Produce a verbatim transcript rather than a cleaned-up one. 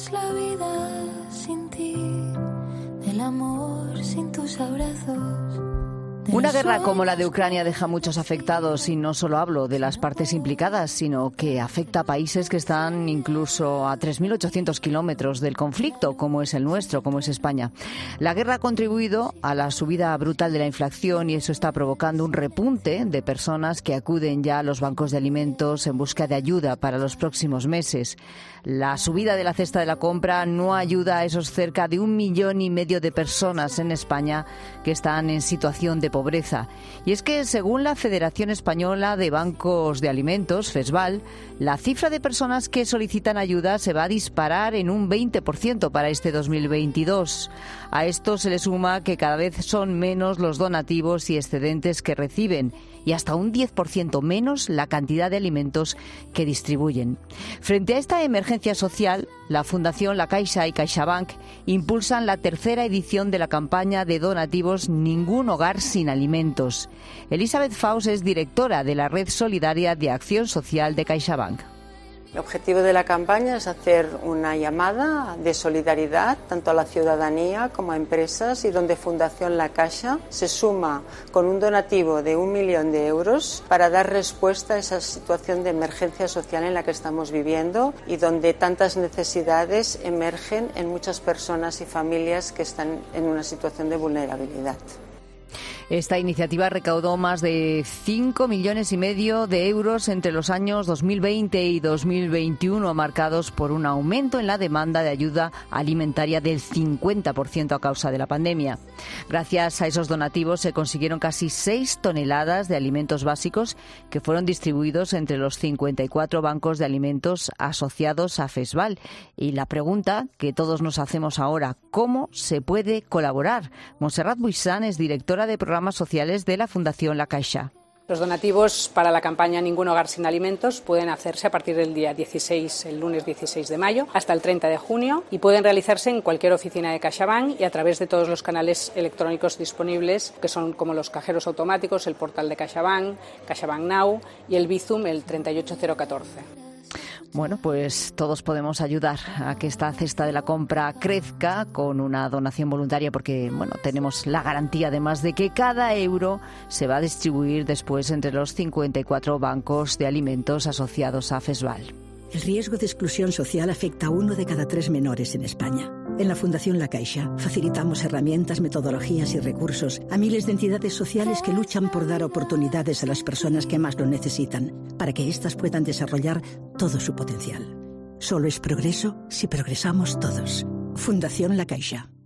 es la vida sin ti? Del amor sin tus abrazos. Una guerra como la de Ucrania deja muchos afectados y no solo hablo de las partes implicadas, sino que afecta a países que están incluso a tres mil ochocientos kilómetros del conflicto, como es el nuestro, como es España. La guerra ha contribuido a la subida brutal de la inflación y eso está provocando un repunte de personas que acuden ya a los bancos de alimentos en busca de ayuda para los próximos meses. La subida de la cesta de la compra no ayuda a esos cerca de un millón y medio de personas en España que están en situación de pobreza. Y es que, según la Federación Española de Bancos de Alimentos, FESVAL, la cifra de personas que solicitan ayuda se va a disparar en un veinte por ciento para este dos mil veintidós. A esto se le suma que cada vez son menos los donativos y excedentes que reciben y hasta un diez por ciento menos la cantidad de alimentos que distribuyen. Frente a esta emergencia social, la Fundación La Caixa y CaixaBank impulsan la tercera edición de la campaña de donativos Ningún Hogar Sin Alimentos. Elizabeth Faus es directora de la Red Solidaria de Acción Social de CaixaBank. El objetivo de la campaña es hacer una llamada de solidaridad tanto a la ciudadanía como a empresas y donde Fundación La Caixa se suma con un donativo de un millón de euros para dar respuesta a esa situación de emergencia social en la que estamos viviendo y donde tantas necesidades emergen en muchas personas y familias que están en una situación de vulnerabilidad. Esta iniciativa recaudó más de cinco millones y medio de euros entre los años dos mil veinte y dos mil veintiuno, marcados por un aumento en la demanda de ayuda alimentaria del cincuenta por ciento a causa de la pandemia. Gracias a esos donativos se consiguieron casi seis toneladas de alimentos básicos que fueron distribuidos entre los cincuenta y cuatro bancos de alimentos asociados a FESVAL. Y la pregunta que todos nos hacemos ahora, ¿cómo se puede colaborar? Montserrat Buissán es directora de programas sociales de la Fundación La Caixa. Los donativos para la campaña Ningún Hogar Sin Alimentos pueden hacerse a partir del día dieciséis, el lunes dieciséis de mayo, hasta el treinta de junio y pueden realizarse en cualquier oficina de CaixaBank y a través de todos los canales electrónicos disponibles, que son como los cajeros automáticos, el portal de CaixaBank, CaixaBank Now y el Bizum, el treinta y ocho cero catorce. Bueno, pues todos podemos ayudar a que esta cesta de la compra crezca con una donación voluntaria porque, bueno, tenemos la garantía además de que cada euro se va a distribuir después entre los cincuenta y cuatro bancos de alimentos asociados a FESVAL. El riesgo de exclusión social afecta a uno de cada tres menores en España. En la Fundación La Caixa facilitamos herramientas, metodologías y recursos a miles de entidades sociales que luchan por dar oportunidades a las personas que más lo necesitan, para que éstas puedan desarrollar todo su potencial. Solo es progreso si progresamos todos. Fundación La Caixa.